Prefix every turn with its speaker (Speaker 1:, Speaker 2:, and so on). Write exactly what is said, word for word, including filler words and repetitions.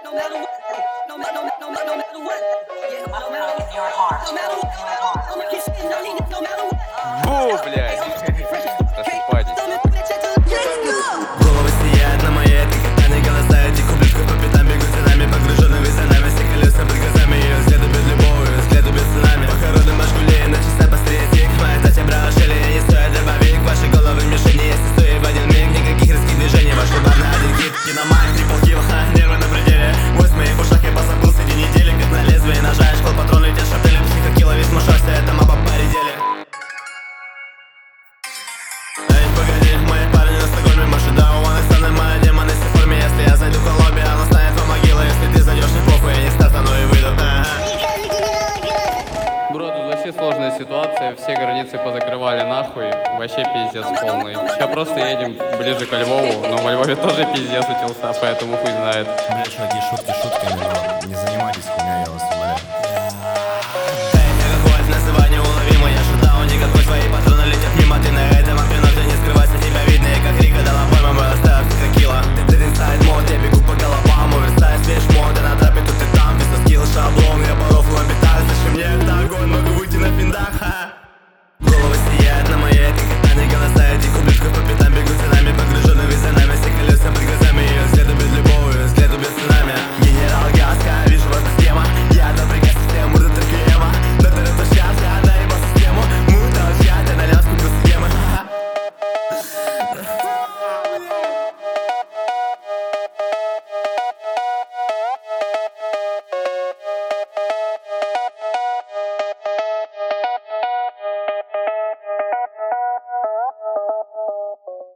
Speaker 1: Бу, блядь. Просыпайтесь.
Speaker 2: Головы сияют на моей, это катаны голоса этих ублюдков по пятам бегут за нами, погруженными за нами, все колеса под глазами, ее взгляд убит любовью, взгляд убит цунами. Похороны Машгулей, на часа посредик, моя Татья брала шели, я не стою дробовик, ваши головы в мишени, если стоит в один миг, никаких резких движений, ваш удар на один хит, киномайк, трипл килл, ха, нервы на пределе, мой в моих ушах, я позабыл среди недели, как на лезвие ножа, школ патроны, те шаптели, души как кило, весь мушашься, это маба поредели. Эй, погоди, мои парни на Стокгольме, маши да, у ванных страны, моя демоны все в форме. Если я зайду в лобби, она станет во могилу. Если ты зайдешь, не похуй, я не стартану и выйду.
Speaker 1: Бро, тут вообще сложная ситуация, все границы позакрывали нахуй, вообще пиздец полный. Сейчас просто едем ближе ко Львову, но во Львове тоже пиздец утился, поэтому хуй знает.
Speaker 3: Блять, чуваки, шутки шутками, но не занимайтесь хуйней.